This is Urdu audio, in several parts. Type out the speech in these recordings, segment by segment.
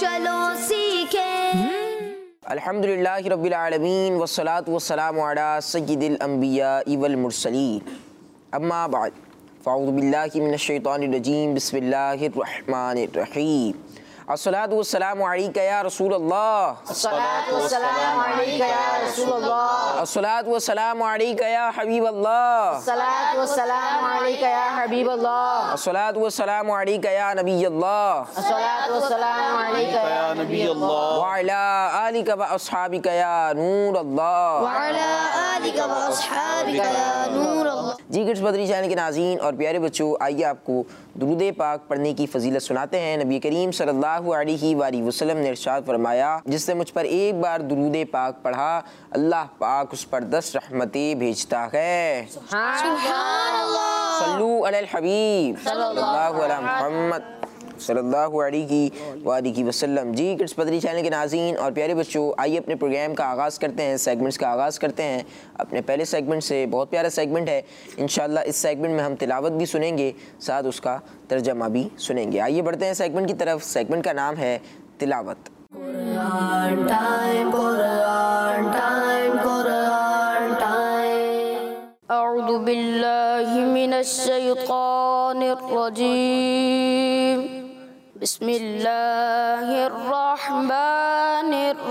چلو سیکھیں۔ الحمدللہ رب العالمین والصلاة والسلام علی سید الانبیاء والمرسلین، اما بعد فاعوذ باللہ من الشیطان الرجیم، بسم اللہ الرحمن الرحیم۔ الصلاۃ والسلام علیک یا رسول اللہ، الصلاۃ والسلام علیک یا رسول اللہ، الصلاۃ والسلام علیک یا حبیب اللہ، الصلاۃ والسلام علیک یا حبیب اللہ، الصلاۃ والسلام علیک یا نبی اللہ، الصلاۃ والسلام علیک یا نبی اللہ، وعلی آلک واصحابک یا نور اللہ، وعلی آلک واصحابک یا نور اللہ۔ جی کڈس بدری چینل کے ناظرین اور پیارے بچوں، آئیے آپ کو درود پاک پڑھنے کی فضیلت سناتے ہیں۔ نبی کریم صلی اللہ علیہ وآلہ وسلم نے ارشاد فرمایا، جس نے مجھ پر ایک بار درود پاک پڑھا اللہ پاک اس پر 10 رحمتیں بھیجتا ہے۔ سبحان اللہ۔ صلو علی الحبیب صلی اللہ علی محمد صلی اللہ علیہ وآلہ وسلم۔ جی کڈس بدری چینل کے ناظرین اور پیارے بچوں، آئیے اپنے پروگرام کا آغاز کرتے ہیں، سیگمنٹس کا آغاز کرتے ہیں اپنے پہلے سیگمنٹ سے۔ بہت پیارا سیگمنٹ ہے، انشاءاللہ اس سیگمنٹ میں ہم تلاوت بھی سنیں گے، ساتھ اس کا ترجمہ بھی سنیں گے۔ آئیے بڑھتے ہیں سیگمنٹ کی طرف۔ سیگمنٹ کا نام ہے تلاوت۔ Quran time, Quran time, Quran time. اعوذ باللہ من الشیطان الرجیم، بسم اللہ الرحمن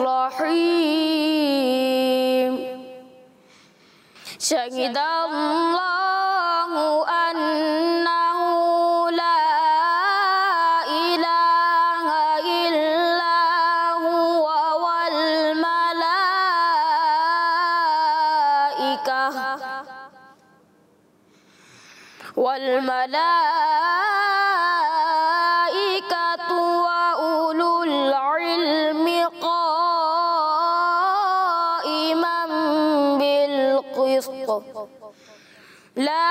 الرحیم۔ شہد اللہ انہ لا الہ الا هو والملائکۃ وأولو العلم قائما بالقسط، لا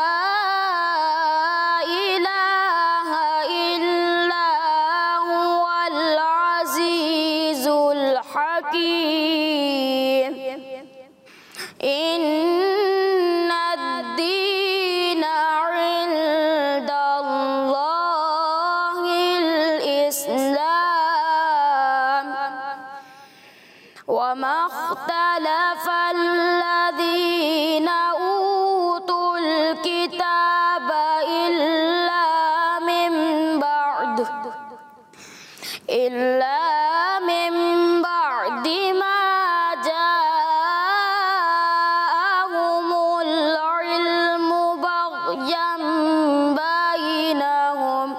الہ الا هو العزیز الحکیم۔ ان الدین عند اللہ الاسلام، وما اختلف الذین اوتوا الکتاب الا من بعد ما جاءهم العلم بغيا بينهم،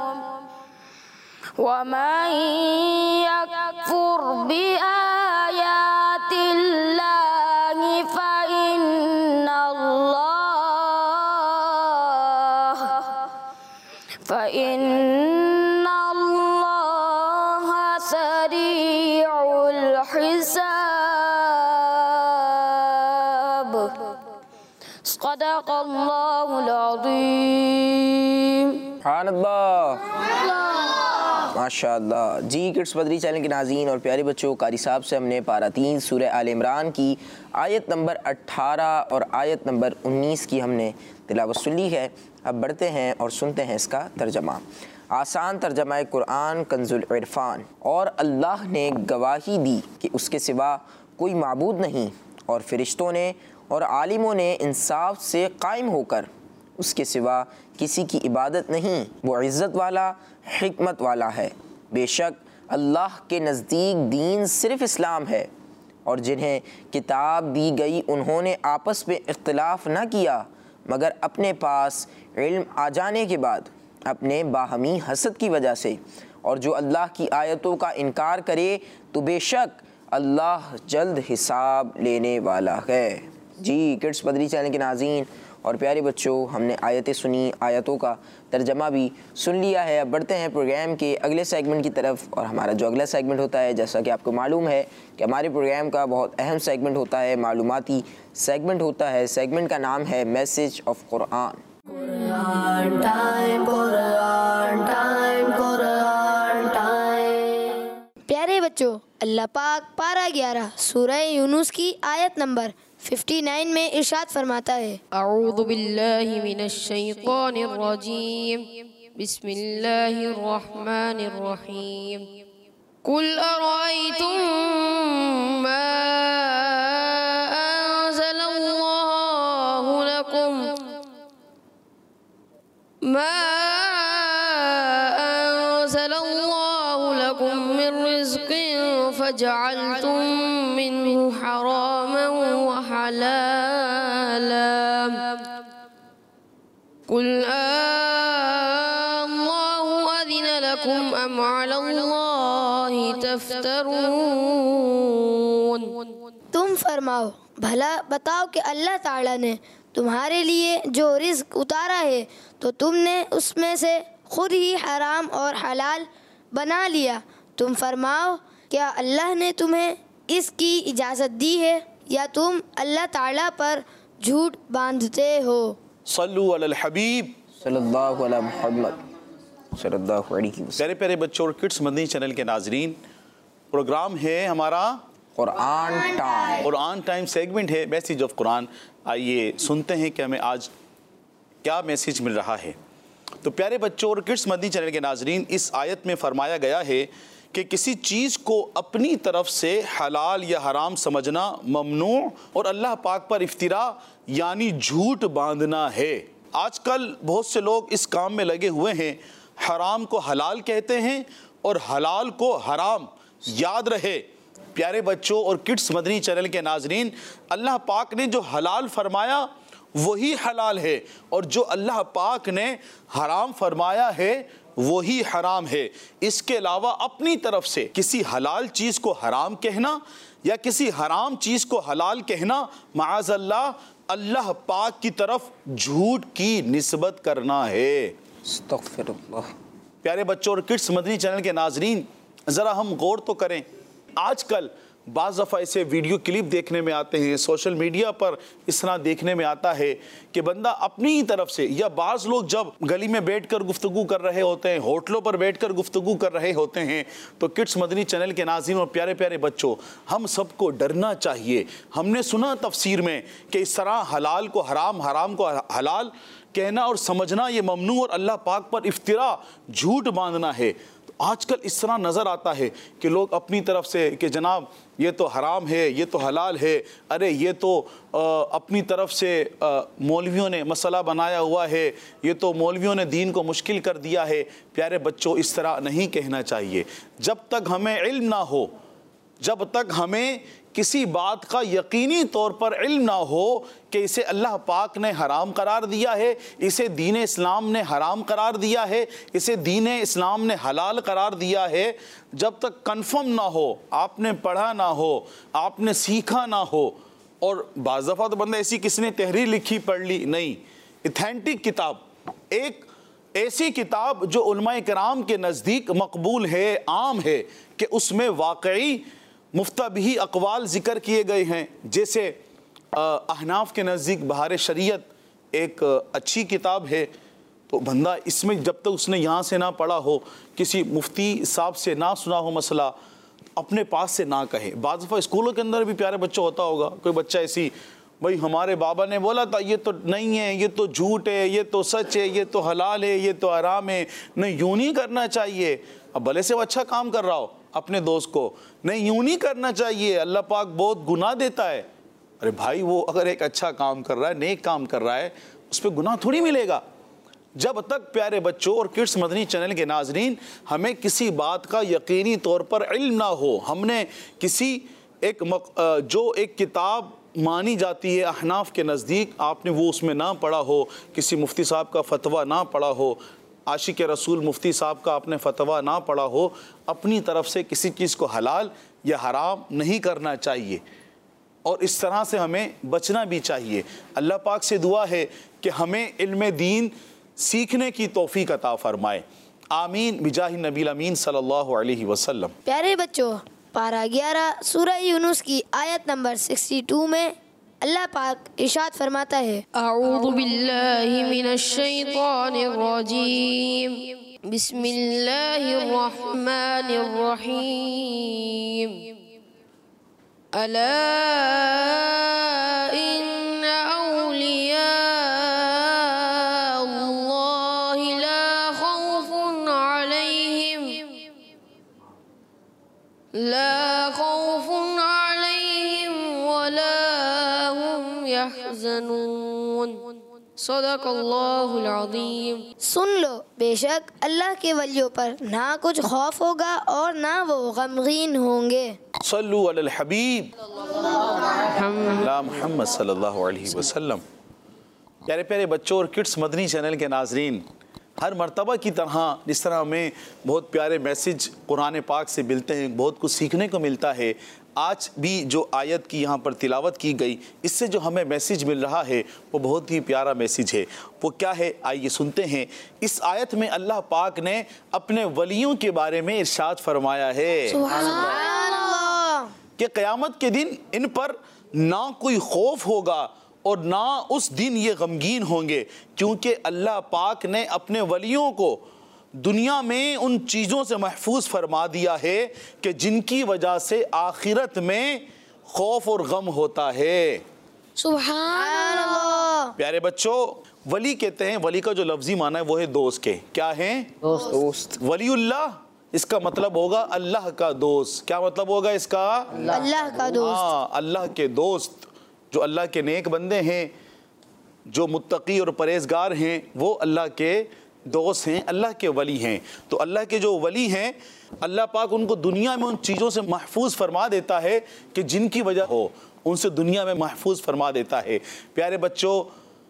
ومن يكفر بآيات الله فإن الله سريع الحساب۔ صدق اللہ العظیم۔ سبحان اللہ، ماشاء اللہ۔ جی کڈس بدری چینل کے ناظرین اور پیارے بچوں، قاری صاحب سے ہم نے پارہ 3 سورہ آل عمران کی آیت نمبر 18 اور آیت نمبر 19 کی ہم نے تلاوت سن لی ہے۔ اب بڑھتے ہیں اور سنتے ہیں اس کا ترجمہ۔ آسان ترجمہ قرآن کنز العرفان۔ اور اللہ نے گواہی دی کہ اس کے سوا کوئی معبود نہیں، اور فرشتوں نے اور عالموں نے انصاف سے قائم ہو کر اس کے سوا کسی کی عبادت نہیں، وہ عزت والا حکمت والا ہے۔ بے شک اللہ کے نزدیک دین صرف اسلام ہے، اور جنہیں کتاب دی گئی انہوں نے آپس میں اختلاف نہ کیا مگر اپنے پاس علم آ جانے کے بعد اپنے باہمی حسد کی وجہ سے، اور جو اللہ کی آیتوں کا انکار کرے تو بے شک اللہ جلد حساب لینے والا ہے۔ جی کڈس بدری چینل کے ناظرین اور پیارے بچوں، ہم نے آیتیں سنی، آیتوں کا ترجمہ بھی سن لیا ہے۔ اب بڑھتے ہیں پروگرام کے اگلے سیگمنٹ کی طرف، اور ہمارا جو اگلا سیگمنٹ ہوتا ہے، جیسا کہ آپ کو معلوم ہے کہ ہمارے پروگرام کا بہت اہم سیگمنٹ ہوتا ہے، معلوماتی سیگمنٹ ہوتا ہے۔ سیگمنٹ کا نام ہے message of Quran. Quran time, Quran time, Quran time. پیارے بچوں، اللہ پاک پارہ 11 سورہ یونس کی آیت نمبر 59 میں ارشاد فرماتا ہے، اعوذ باللہ من الشیطان الرجیم، بسم اللہ الرحمن الرحیم۔ قل أرأيتم ما أنزل الله لكم من رزق فجعلتم منه حراما وحلالا قل الله أذن لكم أم على الله تفترون. تم فرماؤ بھلا بتاؤ کہ اللہ تعالیٰ نے تمہارے لیے جو رزق اتارا ہے تو تم نے اس میں سے خود ہی حرام اور حلال بنا لیا. تم فرماؤ کیا اللہ نے تمہیں اس کی اجازت دی ہے یا تم اللہ تعالیٰ پر جھوٹ باندھتے ہو. صلو علی الحبیب صلی اللہ علیہ محمد صلی اللہ علیہ وسلم. پیارے پیارے بچوں اور کڈس مدنی چینل کے ناظرین، پروگرام ہے ہمارا Quran time. Quran time segment ہے میسیج آف قرآن. آئیے سنتے ہیں کہ ہمیں آج کیا میسیج مل رہا ہے. تو پیارے بچوں اور کڈس مدنی چینل کے ناظرین، اس آیت میں فرمایا گیا ہے کہ کسی چیز کو اپنی طرف سے حلال یا حرام سمجھنا ممنوع اور اللہ پاک پر افتراء یعنی جھوٹ باندھنا ہے. آج کل بہت سے لوگ اس کام میں لگے ہوئے ہیں، حرام کو حلال کہتے ہیں اور حلال کو حرام. یاد رہے پیارے بچوں اور کڈس مدنی چینل کے ناظرین، اللہ پاک نے جو حلال فرمایا وہی حلال ہے اور جو اللہ پاک نے حرام فرمایا ہے وہی حرام ہے. اس کے علاوہ اپنی طرف سے کسی حلال چیز کو حرام کہنا یا کسی حرام چیز کو حلال کہنا معاذ اللہ اللہ پاک کی طرف جھوٹ کی نسبت کرنا ہے. استغفر اللہ. پیارے بچوں اور کڈس مدنی چینل کے ناظرین، ذرا ہم غور تو کریں. آج کل بعض دفعہ ایسے ویڈیو کلپ دیکھنے میں آتے ہیں، سوشل میڈیا پر اس طرح دیکھنے میں آتا ہے کہ بندہ اپنی ہی طرف سے یا بعض لوگ جب گلی میں بیٹھ کر گفتگو کر رہے ہوتے ہیں، ہوٹلوں پر بیٹھ کر گفتگو کر رہے ہوتے ہیں. تو کڈس مدنی چینل کے ناظرین اور پیارے پیارے بچوں، ہم سب کو ڈرنا چاہیے. ہم نے سنا تفسیر میں کہ اس طرح حلال کو حرام، حرام کو حلال کہنا اور سمجھنا یہ ممنوع اور اللہ پاک پر افتراء جھوٹ باندھنا ہے. آج کل اس طرح نظر آتا ہے کہ لوگ اپنی طرف سے کہ جناب یہ تو حرام ہے، یہ تو حلال ہے، ارے یہ تو اپنی طرف سے مولویوں نے مسئلہ بنایا ہوا ہے، یہ تو مولویوں نے دین کو مشکل کر دیا ہے. پیارے بچوں، اس طرح نہیں کہنا چاہیے. جب تک ہمیں علم نہ ہو، جب تک ہمیں کسی بات کا یقینی طور پر علم نہ ہو کہ اسے اللہ پاک نے حرام قرار دیا ہے، اسے دین اسلام نے حرام قرار دیا ہے، اسے دین اسلام نے حلال قرار دیا ہے، جب تک کنفرم نہ ہو، آپ نے پڑھا نہ ہو، آپ نے سیکھا نہ ہو. اور بعض دفعہ تو بندہ ایسی کس نے تحریر لکھی پڑھ لی نہیں، ایتھینٹک کتاب، ایک ایسی کتاب جو علماء کرام کے نزدیک مقبول ہے، عام ہے، کہ اس میں واقعی مفتبہی اقوال ذکر کیے گئے ہیں. جیسے احناف کے نزدیک بہار شریعت ایک اچھی کتاب ہے. تو بندہ اس میں جب تک اس نے یہاں سے نہ پڑھا ہو، کسی مفتی صاحب سے نہ سنا ہو مسئلہ، اپنے پاس سے نہ کہے. بعض دفعہ اسکولوں کے اندر بھی پیارے بچوں ہوتا ہوگا، کوئی بچہ ایسی بھئی ہمارے بابا نے بولا تھا یہ تو نہیں ہے، یہ تو جھوٹ ہے، یہ تو سچ ہے، یہ تو حلال ہے، یہ تو حرام ہے، نہیں یوں نہیں کرنا چاہیے. اب بھلے سے وہ اچھا کام کر رہا ہو اپنے دوست کو، نہیں یوں نہیں کرنا چاہیے، اللہ پاک بہت گناہ دیتا ہے. ارے بھائی وہ اگر ایک اچھا کام کر رہا ہے، نیک کام کر رہا ہے، اس پہ گناہ تھوڑی ملے گا. جب تک پیارے بچوں اور کڈس مدنی چینل کے ناظرین ہمیں کسی بات کا یقینی طور پر علم نہ ہو، ہم نے کسی جو ایک کتاب مانی جاتی ہے احناف کے نزدیک، آپ نے وہ اس میں نہ پڑھا ہو، کسی مفتی صاحب کا فتویٰ نہ پڑھا ہو، عاشق رسول مفتی صاحب کا آپ نے فتویٰ نہ پڑھا ہو، اپنی طرف سے کسی چیز کو حلال یا حرام نہیں کرنا چاہیے. اور اس طرح سے ہمیں بچنا بھی چاہیے. اللہ پاک سے دعا ہے کہ ہمیں علم دین سیکھنے کی توفیق عطا فرمائے. آمین بجاہ نبی الامین صلی اللہ علیہ وسلم. پیارے بچوں، پارہ 11 سورہ یونس کی آیت نمبر 62 میں اللہ پاک ارشاد فرماتا ہے، اعوذ باللہ من الشیطان الرجیم، بسم اللہ الرحمن الرحیم، الا ان اولیاء اللہ لا خوف علیہم لا خوف عليهم ولا هم يحزنون صدق اللہ العظیم۔ سن لو، بے شک اللہ کے ولیوں پر نہ کچھ خوف ہوگا اور نہ وہ غمگین ہوں گے۔ صلو علی الحبیب لا محمد صلی اللہ علیہ وسلم۔ پیارے پیارے بچوں اور کڈس مدنی چینل کے ناظرین، ہر مرتبہ کی طرح جس طرح ہمیں بہت پیارے میسج قرآن پاک سے ملتے ہیں، بہت کچھ سیکھنے کو ملتا ہے، آج بھی جو آیت کی یہاں پر تلاوت کی گئی، اس سے جو ہمیں میسج مل رہا ہے وہ بہت ہی پیارا میسج ہے۔ وہ کیا ہے؟ آئیے سنتے ہیں۔ اس آیت میں اللہ پاک نے اپنے ولیوں کے بارے میں ارشاد فرمایا ہے سبحان اللہ، کہ قیامت کے دن ان پر نہ کوئی خوف ہوگا اور نہ اس دن یہ غمگین ہوں گے، کیونکہ اللہ پاک نے اپنے ولیوں کو دنیا میں ان چیزوں سے محفوظ فرما دیا ہے کہ جن کی وجہ سے آخرت میں خوف اور غم ہوتا ہے۔ سبحان اللہ۔ پیارے بچوں، ولی کہتے ہیں، ولی کا جو لفظی معنی ہے وہ ہے دوست کے، کیا ہیں؟ دوست۔ ولی اللہ، اس کا مطلب ہوگا اللہ کا دوست۔ کیا مطلب ہوگا اس کا؟ اللہ کا دوست۔ ہاں، اللہ کے دوست، جو اللہ کے نیک بندے ہیں، جو متقی اور پرہیزگار ہیں، وہ اللہ کے دوست ہیں، اللہ کے ولی ہیں۔ تو اللہ کے جو ولی ہیں، اللہ پاک ان کو دنیا میں ان چیزوں سے محفوظ فرما دیتا ہے کہ جن کی وجہ ہو، ان سے دنیا میں محفوظ فرما دیتا ہے۔ پیارے بچوں،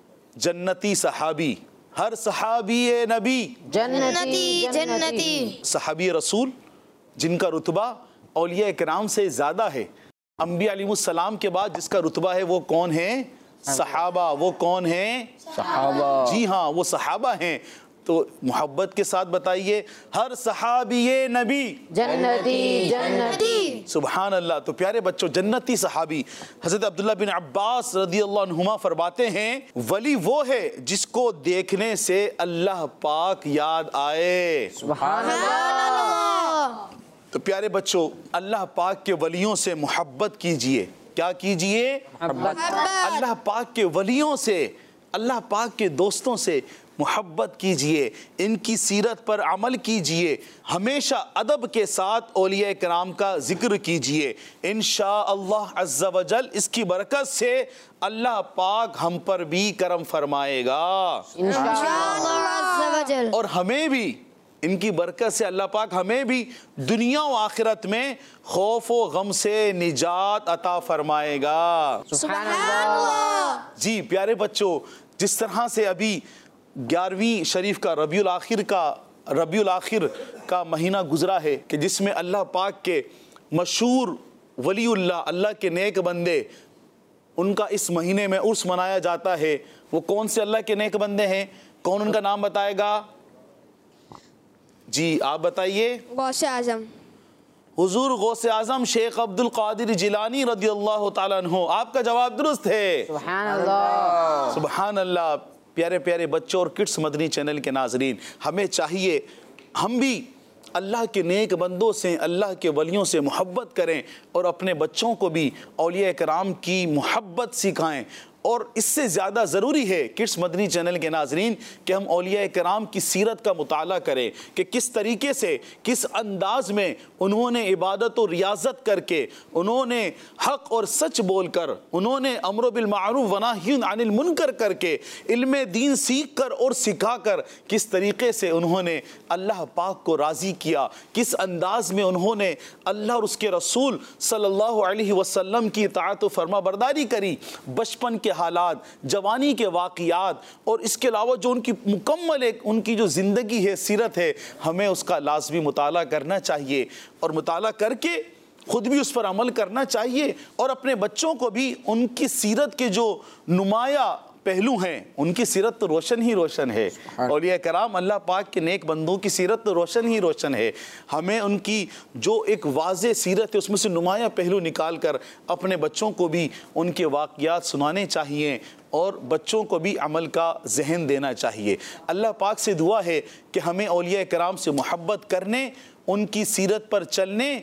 جنتی صحابی، ہر صحابی نبی، جنتی جنتی، صحابی رسول جن کا رتبہ اولیاء کرام سے زیادہ ہے، انبیاء علیہ السلام کے بعد جس کا رتبہ ہے وہ کون ہیں؟ صحابہ۔ وہ کون ہیں؟ صحابہ۔ جی ہاں، وہ صحابہ ہیں۔ تو محبت کے ساتھ بتائیے، ہر صحابی نبی جنتی جنتی۔ سبحان اللہ۔ تو پیارے بچوں، جنتی صحابی حضرت عبداللہ بن عباس رضی اللہ عنہما فرماتے ہیں، ولی وہ ہے جس کو دیکھنے سے اللہ پاک یاد آئے۔ سبحان اللہ۔ تو پیارے بچوں، اللہ پاک کے ولیوں سے محبت کیجئے۔ کیا کیجئے؟ اللہ پاک کے ولیوں سے، اللہ پاک کے دوستوں سے محبت کیجئے، ان کی سیرت پر عمل کیجئے، ہمیشہ ادب کے ساتھ اولیاء کرام کا ذکر کیجئے۔ انشاءاللہ عز و جل اس کی برکت سے اللہ پاک ہم پر بھی کرم فرمائے گا، انشاءاللہ عز و جل۔ اور ہمیں بھی ان کی برکت سے اللہ پاک ہمیں بھی دنیا و آخرت میں خوف و غم سے نجات عطا فرمائے گا۔ سبحان اللہ۔ جی پیارے بچوں، جس طرح سے ابھی 11ویں شریف کا ربیع الاخر کا مہینہ گزرا ہے کہ جس میں اللہ پاک کے مشہور ولی اللہ، اللہ کے نیک بندے، ان کا اس مہینے میں عرس منایا جاتا ہے۔ وہ کون سے اللہ کے نیک بندے ہیں؟ کون ان کا نام بتائے گا؟ جی آپ بتائیے۔ غوث اعظم۔ حضور غوث اعظم شیخ عبد القادر جیلانی رضی اللہ تعالیٰ عنہ۔ آپ کا جواب درست ہے۔ سبحان اللہ۔ سبحان اللہ۔ پیارے پیارے بچوں اور کڈس مدنی چینل کے ناظرین، ہمیں چاہیے ہم بھی اللہ کے نیک بندوں سے، اللہ کے ولیوں سے محبت کریں اور اپنے بچوں کو بھی اولیاء کرام کی محبت سکھائیں۔ اور اس سے زیادہ ضروری ہے کڈس مدنی چینل کے ناظرین کہ ہم اولیاء کرام کی سیرت کا مطالعہ کریں کہ کس طریقے سے، کس انداز میں انہوں نے عبادت و ریاضت کر کے، انہوں نے حق اور سچ بول کر، انہوں نے امر بالمعروف ونہی عن المنکر کر کے، علم دین سیکھ کر اور سکھا کر کس طریقے سے انہوں نے اللہ پاک کو راضی کیا، کس انداز میں انہوں نے اللہ اور اس کے رسول صلی اللہ علیہ وسلم کی اطاعت و فرما برداری کری۔ بچپن کے حالات، جوانی کے واقعات اور اس کے علاوہ جو ان کی مکمل ایک ان کی جو زندگی ہے، سیرت ہے، ہمیں اس کا لازمی مطالعہ کرنا چاہیے اور مطالعہ کر کے خود بھی اس پر عمل کرنا چاہیے اور اپنے بچوں کو بھی ان کی سیرت کے جو نمایاں پہلو ہیں، ان کی سیرت تو روشن ہی روشن ہے۔ اولیاء کرام اللہ پاک کے نیک بندوں کی سیرت تو روشن ہی روشن ہے۔ ہمیں ان کی جو ایک واضح سیرت ہے اس میں سے نمایاں پہلو نکال کر اپنے بچوں کو بھی ان کے واقعات سنانے چاہیے اور بچوں کو بھی عمل کا ذہن دینا چاہیے۔ اللہ پاک سے دعا ہے کہ ہمیں اولیاء کرام سے محبت کرنے، ان کی سیرت پر چلنے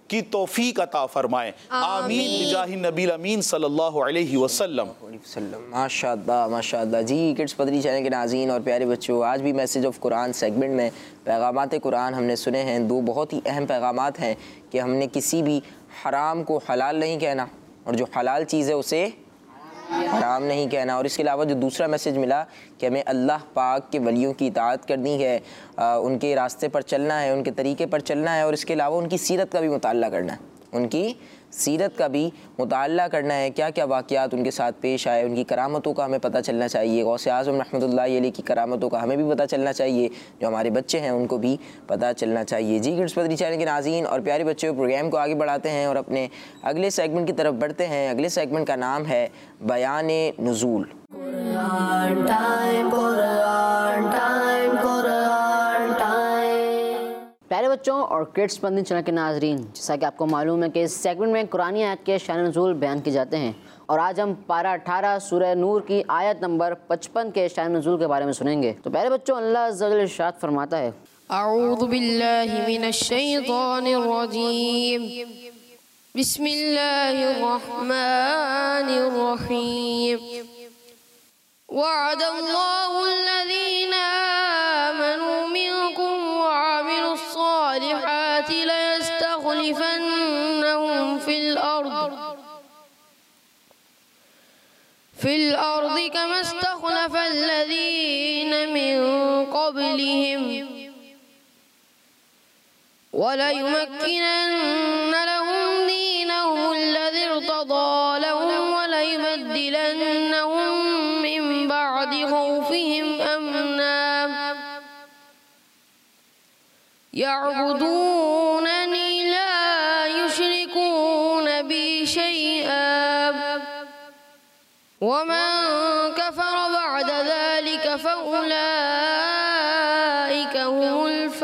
کی توفیق عطا فرمائے، آمین بجاہ نبی الامین صلی اللہ علیہ وسلم۔ ماشاء اللہ ماشاء اللہ۔ جی کڈس پدری چینل کے ناظرین اور پیارے بچوں، آج بھی میسیج آف قرآن سیگمنٹ میں پیغامات قرآن ہم نے سنے ہیں۔ دو بہت ہی اہم پیغامات ہیں کہ ہم نے کسی بھی حرام کو حلال نہیں کہنا، اور جو حلال چیز ہے اسے حرام نہیں کہنا، اور اس کے علاوہ جو دوسرا میسیج ملا کہ ہمیں اللہ پاک کے ولیوں کی اطاعت کرنی ہے، ان کے راستے پر چلنا ہے، ان کے طریقے پر چلنا ہے، اور اس کے علاوہ ان کی سیرت کا بھی مطالعہ کرنا ہے، ان کی سیرت کا بھی مطالعہ کرنا ہے، کیا کیا واقعات ان کے ساتھ پیش آئے، ان کی کرامتوں کا ہمیں پتہ چلنا چاہیے، غوث اعظم رحمۃ اللہ علیہ کی کرامتوں کا ہمیں بھی پتہ چلنا چاہیے، جو ہمارے بچے ہیں ان کو بھی پتہ چلنا چاہیے۔ جی کڈس پدری چینل کے ناظرین اور پیارے بچوں، پروگرام کو آگے بڑھاتے ہیں اور اپنے اگلے سیگمنٹ کی طرف بڑھتے ہیں۔ اگلے سیگمنٹ کا نام ہے بیان نزول۔ Quran time, Quran time, Quran time. پیارے بچوں اور کڈس مدنی چینل کے ناظرین، جیسا کہ آپ کو معلوم ہے کہ اس سیگمنٹ میں قرآنی آیت کے شان نزول بیان کی جاتے ہیں، اور آج ہم پارہ 18 سورہ نور کی آیت نمبر 55 کے شان نزول کے بارے میں سنیں گے۔ تو پیارے بچوں، اللہ عز و جل ارشاد فرماتا ہے، اعوذ باللہ من الشیطان الرجیم، بسم اللہ الرحمن الرحیم، وعد اللہ الذین آمنوا منکم وعملوا الصالحات ليستخلفنهم في الأرض كما استخلف الذين من قبلهم وليمكنن لهم دينهم الذي ارتضى لهم وليبدلنهم من بعد خوفهم أمنا يعبدونني لا يشركون بي شيئا ومن كفر بعد ذلك فأولئك هم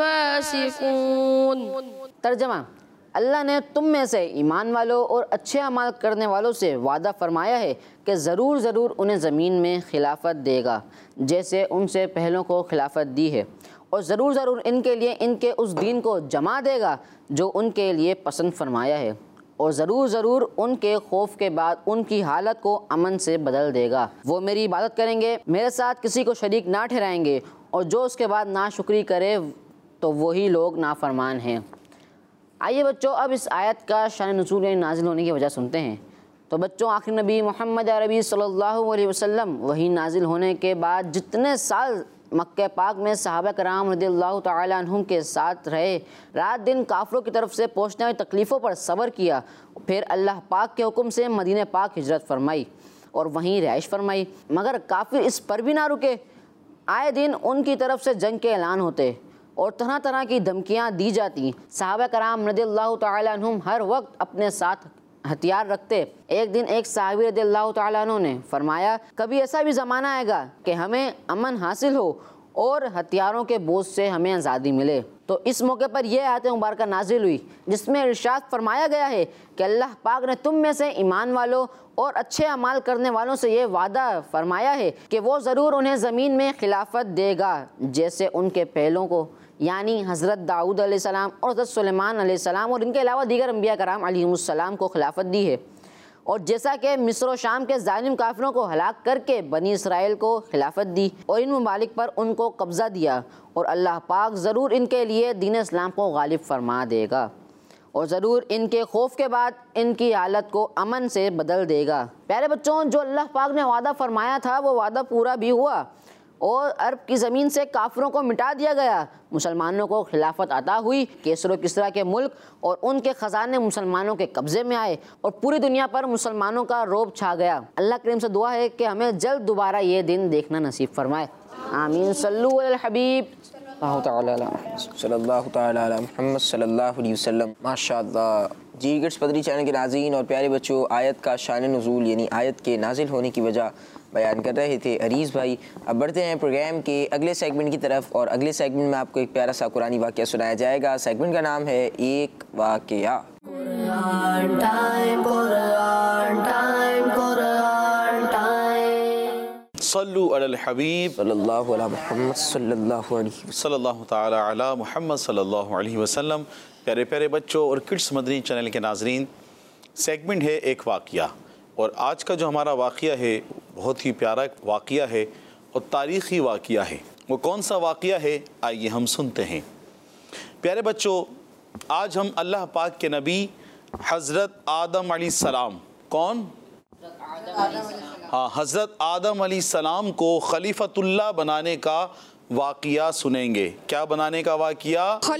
الفاسقون۔ ترجمہ، اللہ نے تم میں سے ایمان والوں اور اچھے اعمال کرنے والوں سے وعدہ فرمایا ہے کہ ضرور ضرور انہیں زمین میں خلافت دے گا جیسے ان سے پہلوں کو خلافت دی ہے، اور ضرور ضرور ان کے لیے ان کے اس دین کو جما دے گا جو ان کے لیے پسند فرمایا ہے، اور ضرور ضرور ان کے خوف کے بعد ان کی حالت کو امن سے بدل دے گا۔ وہ میری عبادت کریں گے، میرے ساتھ کسی کو شریک نہ ٹھہرائیں گے، اور جو اس کے بعد ناشکری کرے تو وہی لوگ نافرمان ہیں۔ آئیے بچوں، اب اس آیت کا شان نزول یعنی نازل ہونے کی وجہ سنتے ہیں۔ تو بچوں، آخر نبی محمد عربی صلی اللہ علیہ وسلم وہی نازل ہونے کے بعد جتنے سال مکہ پاک میں صحابہ کرام رضی اللہ تعالیٰ عنہم کے ساتھ رہے، رات دن کافروں کی طرف سے پہنچنے والی تکلیفوں پر صبر کیا، پھر اللہ پاک کے حکم سے مدینہ پاک ہجرت فرمائی اور وہیں رہائش فرمائی، مگر کافر اس پر بھی نہ رکے۔ آئے دن ان کی طرف سے جنگ کے اعلان ہوتے اور طرح طرح کی دھمکیاں دی جاتی۔ صحابہ کرام رضی اللہ تعالیٰ عنہم ہر وقت اپنے ساتھ ہتھیار رکھتے۔ ایک دن ایک صحابی رضی اللہ تعالیٰ عنہ نے فرمایا، کبھی ایسا بھی زمانہ آئے گا کہ ہمیں امن حاصل ہو اور ہتھیاروں کے بوجھ سے ہمیں آزادی ملے۔ تو اس موقع پر یہ آیت مبارکہ نازل ہوئی جس میں ارشاد فرمایا گیا ہے کہ اللہ پاک نے تم میں سے ایمان والوں اور اچھے اعمال کرنے والوں سے یہ وعدہ فرمایا ہے کہ وہ ضرور انہیں زمین میں خلافت دے گا جیسے ان کے پہلوں کو، یعنی حضرت داؤد علیہ السلام اور حضرت سلیمان علیہ السلام اور ان کے علاوہ دیگر انبیاء کرام علیہم السلام کو خلافت دی ہے، اور جیسا کہ مصر و شام کے ظالم کافروں کو ہلاک کر کے بنی اسرائیل کو خلافت دی اور ان ممالک پر ان کو قبضہ دیا، اور اللہ پاک ضرور ان کے لیے دین اسلام کو غالب فرما دے گا، اور ضرور ان کے خوف کے بعد ان کی حالت کو امن سے بدل دے گا۔ پیارے بچوں، جو اللہ پاک نے وعدہ فرمایا تھا وہ وعدہ پورا بھی ہوا، اور عرب کی زمین سے کافروں کو مٹا دیا گیا، مسلمانوں کو خلافت عطا ہوئی، کیسر و کسریٰ کے ملک اور ان کے خزانے مسلمانوں کے قبضے میں آئے، اور پوری دنیا پر مسلمانوں کا رعب چھا گیا۔ اللہ کریم سے دعا ہے کہ ہمیں جلد دوبارہ یہ دن دیکھنا نصیب فرمائے، آمین۔ صلو علی الحبیب صلی اللہ تعالیٰ علی محمد صلی اللہ علیہ وسلم۔ ماشاء اللہ۔ جی کڈس پدری چینل کے ناظرین اور پیارے بچوں، آیت کا شان نزول یعنی آیت کے نازل ہونے کی وجہ بیان کر رہے تھے عریض بھائی۔ اب بڑھتے ہیں پروگرام کے اگلے سیگمنٹ کی طرف، اور اگلے سیگمنٹ میں آپ کو ایک پیارا سا قرآنی واقعہ سنایا جائے گا۔ سیگمنٹ کا نام ہے ایک واقعہ۔ Quran time, Quran time, Quran time. सल्लु अलल हबीब सल्लल्लाहु अला मुहम्मद सल्लल्लाहु अलैहि सल्लल्लाहु ताला अला मुहम्मद सल्लल्लाहु अलैहि वसल्लम। प्यारे प्यारे बच्चों और किड्स मदनी चैनल के नाजरीन, सेगमेंट है एक वाक़या, और आज का जो हमारा वाक़या है बहुत ही प्यारा वाक़या है और तारीख़ी वाक़या है। वो कौन सा वाक़या है, आइए हम सुनते हैं। प्यारे बच्चों, आज हम अल्लाह पाक के नबी हज़रत आदम अलैहिस्सलाम, कौन? हाँ, हज़रत आदम अलैहिस्सलाम को खलीफतुल्लाह बनाने का वाक़या सुनेंगे। क्या बनाने का वाक़या?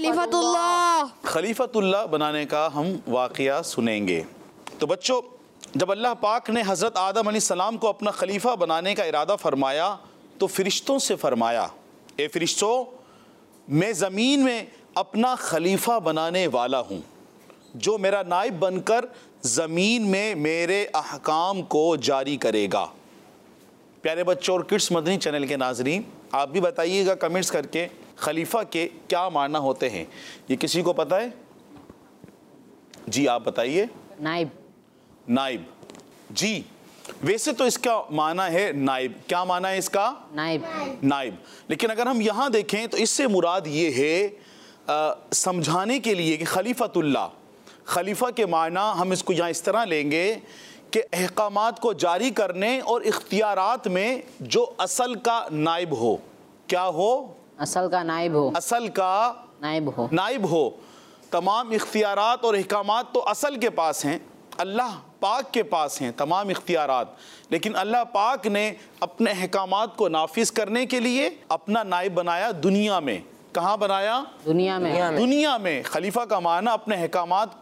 खलीफतुल्लाह बनाने का हम वाक़या सुनेंगे। तो बच्चों, जब अल्लाह पाक ने हज़रत आदम अलैहिस्सलाम को अपना खलीफा बनाने का इरादा फरमाया तो फ़रिश्तों से फरमाया, ए फ़रिश्तों, मैं ज़मीन में अपना खलीफा बनाने वाला हूँ जो मेरा नाइब बनकर ज़मीन में मेरे अहकाम को जारी करेगा। प्यारे बच्चों और किड्स मदनी चैनल के नाजरीन, आप भी बताइएगा कमेंट्स करके खलीफा के क्या माना होते हैं। ये किसी को पता है? जी आप बताइए। नाइब। नाइब, जी वैसे तो इसका माना है नाइब। क्या माना है इसका? नाइब। नाइब। लेकिन अगर हम यहाँ देखें तो इससे मुराद ये है समझाने के लिए कि खलीफतुल्लाह, खलीफा के माना हम इसको यहाँ इस तरह लेंगे कि अहकामात को जारी करने और इख्तियारात में जो असल का नाइब हो। क्या हो? असल का नाइब हो। असल का नाइब हो। तमाम इख्तियारात और अहकामात तो असल के पास हैं, अल्लाह पाक के पास हैं तमाम इख्तियारात, लेकिन अल्लाह पाक ने अपने अहकामात को नाफिज करने के लिए अपना नाइब बनाया दुनिया में। कहाँ बनाया? दुनिया में। दुनिया में। खलीफा का माना अपने अहकामात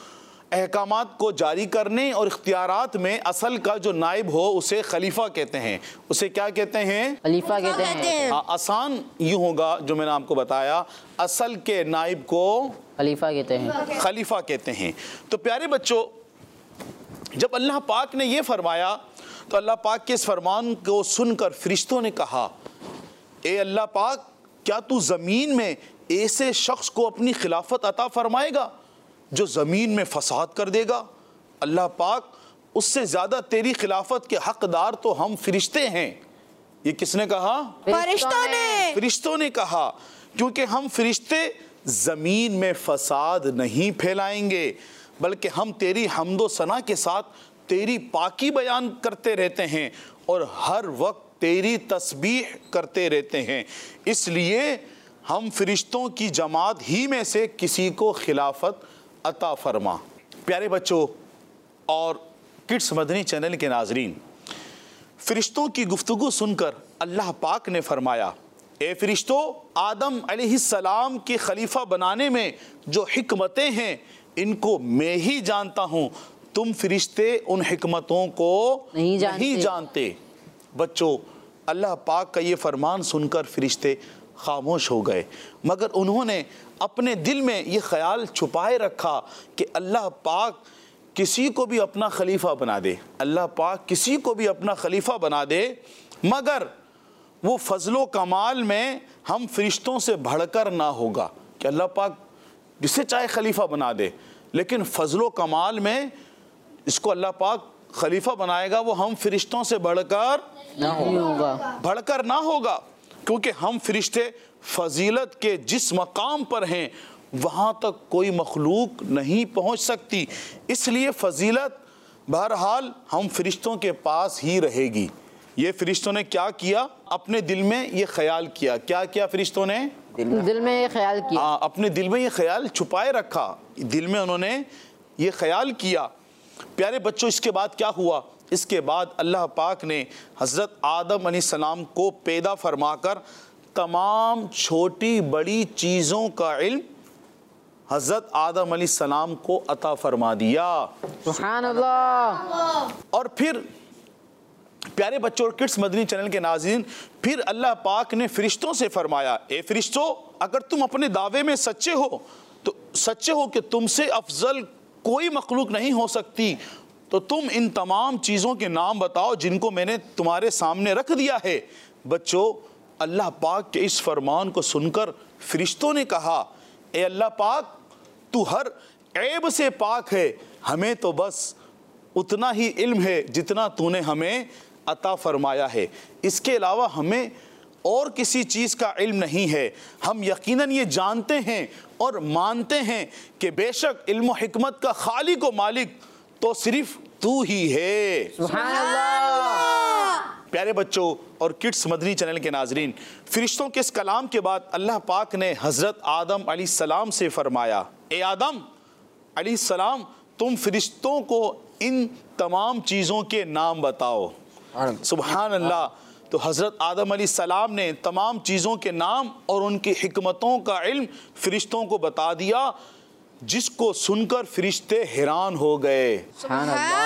को जारी करने और इख्तियारात में असल का जो नाइब हो उसे खलीफा कहते हैं। उसे क्या कहते हैं? खलीफा कहते हैं। हाँ, आसान यूँ होगा जो मैंने आपको बताया, असल के नाइब को खलीफा कहते हैं। तो प्यारे बच्चों, जब अल्लाह पाक ने ये फरमाया तो अल्लाह पाक के इस फरमान को सुनकर फरिश्तों ने कहा, ए अल्लाह पाक, क्या तू ज़मीन में ऐसे शख्स को अपनी खिलाफत अता फरमाएगा जो ज़मीन में फसाद कर देगा? अल्लाह पाक, उससे ज़्यादा तेरी खिलाफत के हक़दार तो हम फरिश्ते हैं। ये किसने कहा? फरिश्तों ने कहा, क्योंकि हम फरिश्ते ज़मीन में फसाद नहीं फैलाएंगे, बल्कि हम तेरी हम्दो सना के साथ तेरी पाकी बयान करते रहते हैं और हर वक्त तेरी तस्बीह करते रहते हैं, इसलिए हम फरिश्तों की जमात ही में से किसी को खिलाफत अता फरमा। प्यारे बच्चों और किड्स मदनी चैनल के नाजरीन, फरिश्तों की गुफ्तगू सुनकर अल्लाह पाक ने फरमाया, ए फरिश्तों, आदम अलैहिस्सलाम के खलीफा बनाने में जो हिकमतें हैं इनको मैं ही जानता हूँ, तुम फरिश्ते उन हिकमतों को नहीं जानते। बच्चों, अल्लाह पाक का ये फरमान सुनकर फरिश्ते खामोश हो गए, मगर उन्होंने अपने दिल में ये ख्याल छुपाए रखा कि अल्लाह पाक किसी को भी अपना खलीफा बना दे, अल्लाह पाक किसी को भी अपना खलीफा बना दे, मगर वो फजलो कमाल में हम फरिश्तों से बढ़कर ना होगा। कि अल्लाह पाक जिसे चाहे खलीफा बना दे, लेकिन फजलो कमाल में इसको अल्लाह पाक खलीफा बनाएगा वो हम फरिश्तों से बढ़कर ना होगा, क्योंकि हम फरिश्ते फजीलत के जिस मकाम पर हैं वहाँ तक कोई मखलूक नहीं पहुँच सकती, इसलिए फजीलत बहरहाल हम फरिश्तों के पास ही रहेगी। ये फरिश्तों ने क्या किया? अपने दिल में ये ख्याल किया। क्या किया फरिश्तों ने? दिल में ये ख्याल किया। हाँ, अपने दिल में ये ख्याल छुपाए रखा, दिल में उन्होंने ये ख्याल किया। प्यारे बच्चों, इसके बाद क्या हुआ? इसके बाद अल्लाह पाक ने हज़रत आदम अलैहिस्सलाम को पैदा फरमाकर तमाम छोटी बड़ी चीज़ों का इल्म हज़रत आदम अलैहिस्सलाम को अता फरमा दिया। सुभान अल्लाह। और फिर प्यारे बच्चों और किड्स मदनी चैनल के नाज़रीन, फिर अल्लाह पाक ने फरिश्तों से फरमाया, ए फरिश्तों, अगर तुम अपने दावे में सच्चे हो कि तुमसे अफजल कोई मखलूक नहीं हो सकती, तो तुम इन तमाम चीज़ों के नाम बताओ जिनको मैंने तुम्हारे सामने रख दिया है। बच्चों, अल्लाह पाक के इस फरमान को सुनकर फरिश्तों ने कहा, ए अल्लाह पाक, तू हर ऐब से पाक है, हमें तो बस उतना ही इल्म है जितना तूने हमें عطا فرمایا ہے، اس کے علاوہ ہمیں اور کسی چیز کا علم نہیں ہے۔ ہم یقیناً یہ جانتے ہیں اور مانتے ہیں کہ بے شک علم و حکمت کا خالق و مالک تو صرف تو ہی ہے۔ سبحان اللہ۔ پیارے بچوں اور کڈس مدنی چینل کے ناظرین، فرشتوں کے اس کلام کے بعد اللہ پاک نے حضرت آدم علیہ السلام سے فرمایا، اے آدم علیہ السلام، تم فرشتوں کو ان تمام چیزوں کے نام بتاؤ۔ سبحان اللہ۔ تو حضرت آدم علیہ السلام نے تمام چیزوں کے نام اور ان کی حکمتوں کا علم فرشتوں کو بتا دیا، جس کو سن کر فرشتے حیران ہو گئے۔ سبحان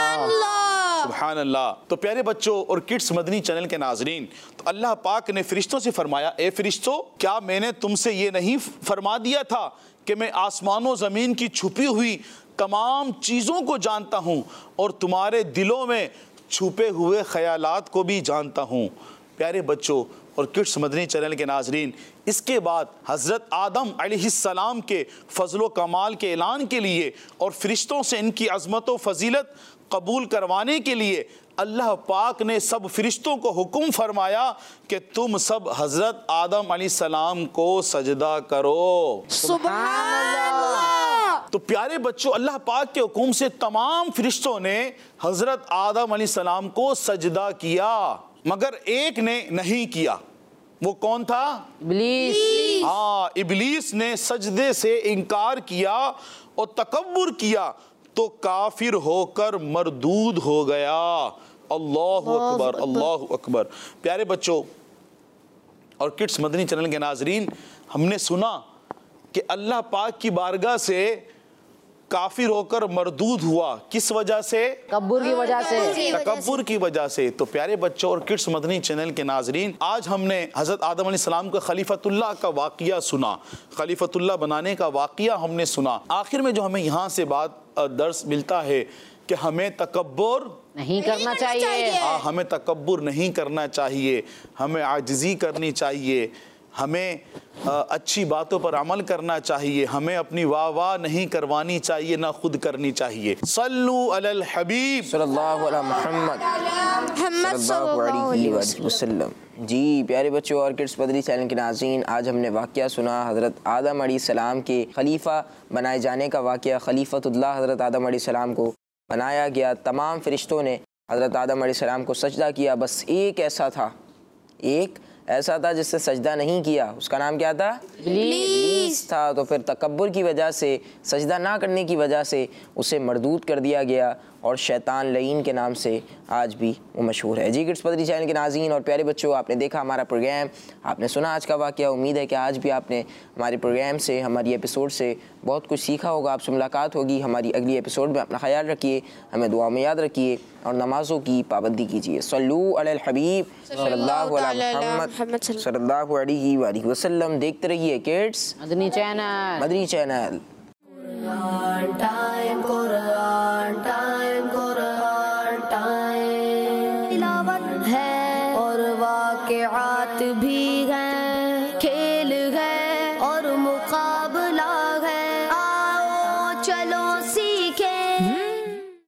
اللہ۔ سبحان اللہ۔ تو پیارے بچوں اور کڈس مدنی چینل کے ناظرین، تو اللہ پاک نے فرشتوں سے فرمایا، اے فرشتوں، کیا میں نے تم سے یہ نہیں فرما دیا تھا کہ میں آسمان و زمین کی چھپی ہوئی تمام چیزوں کو جانتا ہوں اور تمہارے دلوں میں چھپے ہوئے خیالات کو بھی جانتا ہوں۔ پیارے بچوں اور کڈس مدنی چینل کے ناظرین، اس کے بعد حضرت آدم علیہ السلام کے فضل و کمال کے اعلان کے لیے اور فرشتوں سے ان کی عظمت و فضیلت قبول کروانے کے لیے اللہ پاک نے سب فرشتوں کو حکم فرمایا کہ تم سب حضرت آدم علیہ السلام کو سجدہ کرو۔ سبحان اللہ۔ تو پیارے بچوں، اللہ پاک کے حکم سے تمام فرشتوں نے حضرت آدم علیہ السلام کو سجدہ کیا، مگر ایک نے نہیں کیا۔ وہ کون تھا؟ ابلیس۔ ہاں، ابلیس نے سجدے سے انکار کیا اور تکبر کیا تو کافر ہو کر مردود ہو گیا۔ اللہ اکبر، اللہ اکبر۔ پیارے بچوں اور کڈس مدنی چینل کے ناظرین، ہم نے سنا کہ اللہ پاک کی بارگاہ سے کافر ہو کر مردود ہوا، کس وجہ سے؟ تکبر کی وجہ سے۔ تکبر کی وجہ سے۔ تو پیارے بچوں اور کڈس مدنی چینل کے ناظرین، آج ہم نے حضرت آدم علیہ السلام کا خلیفۃ اللہ کا واقعہ سنا، خلیفۃ اللہ بنانے کا واقعہ ہم نے سنا۔ آخر میں جو ہمیں یہاں سے بات درس ملتا ہے کہ ہمیں تکبر نہیں کرنا چاہیے۔ ہمیں تکبر نہیں کرنا چاہیے، ہمیں عاجزی کرنی چاہیے، ہمیں اچھی باتوں پر عمل کرنا چاہیے، ہمیں اپنی واہ واہ نہیں کروانی چاہیے، نہ خود کرنی چاہیے۔ صلو علی الحبیب صلی اللہ علیہ محمد صلی اللہ علیہ وسلم۔ جی پیارے بچوں اور کڈس مدنی چینل کے ناظرین، آج ہم نے واقعہ سنا حضرت آدم علیہ السلام کے خلیفہ بنائے جانے کا واقعہ۔ خلیفۃ اللہ حضرت آدم علیہ السلام کو بنایا گیا، تمام فرشتوں نے حضرت آدم علیہ السلام کو سجدہ کیا، بس ایک ایسا تھا جس سے سجدہ نہیں کیا، اس کا نام کیا تھا؟ ابلیس تھا۔ تو پھر تکبر کی وجہ سے، سجدہ نہ کرنے کی وجہ سے اسے مردود کر دیا گیا اور شیطان لعین کے نام سے آج بھی وہ مشہور ہے۔ جی کڈس مدنی چینل کے ناظرین اور پیارے بچوں، آپ نے دیکھا ہمارا پروگرام، آپ نے سنا آج کا واقعہ۔ امید ہے کہ آج بھی آپ نے ہمارے پروگرام سے، ہماری ایپیسوڈ سے بہت کچھ سیکھا ہوگا۔ آپ سے ملاقات ہوگی ہماری اگلی ایپیسوڈ میں۔ اپنا خیال رکھیے، ہمیں دعا میں یاد رکھیے اور نمازوں کی پابندی کیجیے۔ صلو علی الحبیب صلی اللہ علیہ محمد صلی اللہ علیہ وآلہ وسلم۔ دیکھتے رہیے kids Madani channel. Madani channel. Quran time, Quran time, Quran time, تلاوت ہے اور واقعات بھی ہیں۔